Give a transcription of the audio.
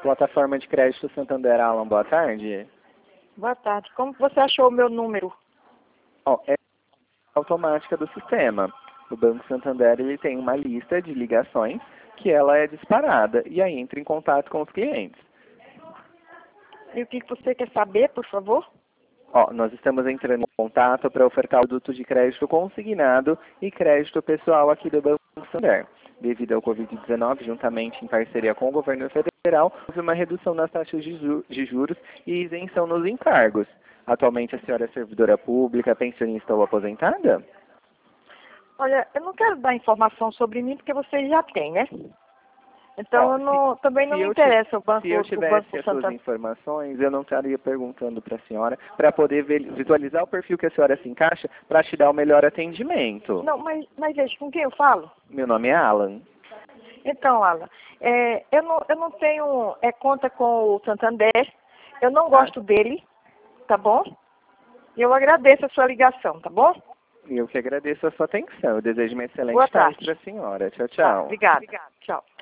Plataforma de Crédito Santander, Alan, boa tarde. Boa tarde. Como você achou o meu número? É automática do sistema. O Banco Santander ele tem uma lista de ligações que ela é disparada e aí entra em contato com os clientes. E o que você quer saber, por favor? Nós estamos entrando em contato para ofertar o produto de crédito consignado e crédito pessoal aqui do Banco Santander. Devido ao Covid-19, juntamente em parceria com o governo federal, houve uma redução nas taxas de juros e isenção nos encargos. Atualmente a senhora é servidora pública, pensionista ou aposentada? Olha, eu não quero dar informação sobre mim porque você já tem, né? Então, também não me interessa o Banco Se eu tivesse as suas informações, eu não estaria perguntando para a senhora, para poder visualizar o perfil que a senhora se encaixa, para te dar o melhor atendimento. Não, mas veja, com quem eu falo? Meu nome é Alan. Então, Alan, eu não tenho conta com o Santander, eu não gosto dele, tá bom? E eu agradeço a sua ligação, tá bom? Eu que agradeço a sua atenção. Eu desejo uma excelente Boa tarde tarde para a senhora. Tchau, tchau. Obrigada. Tchau.